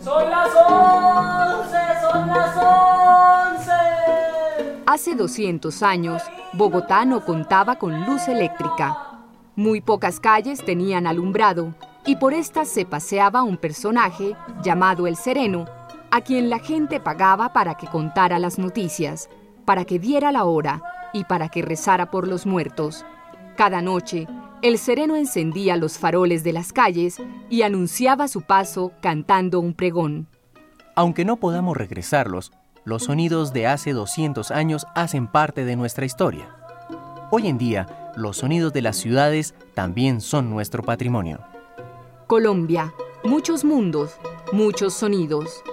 ¡Son las 11! ¡Son las 11! Hace 200 años, Bogotá no contaba con luz eléctrica. Muy pocas calles tenían alumbrado y por estas se paseaba un personaje llamado el Sereno, a quien la gente pagaba para que contara las noticias, para que diera la hora y para que rezara por los muertos. Cada noche, el Sereno encendía los faroles de las calles y anunciaba su paso cantando un pregón. Aunque no podamos regresarlos, los sonidos de hace 200 años hacen parte de nuestra historia. Hoy en día, los sonidos de las ciudades también son nuestro patrimonio. Colombia, muchos mundos, muchos sonidos.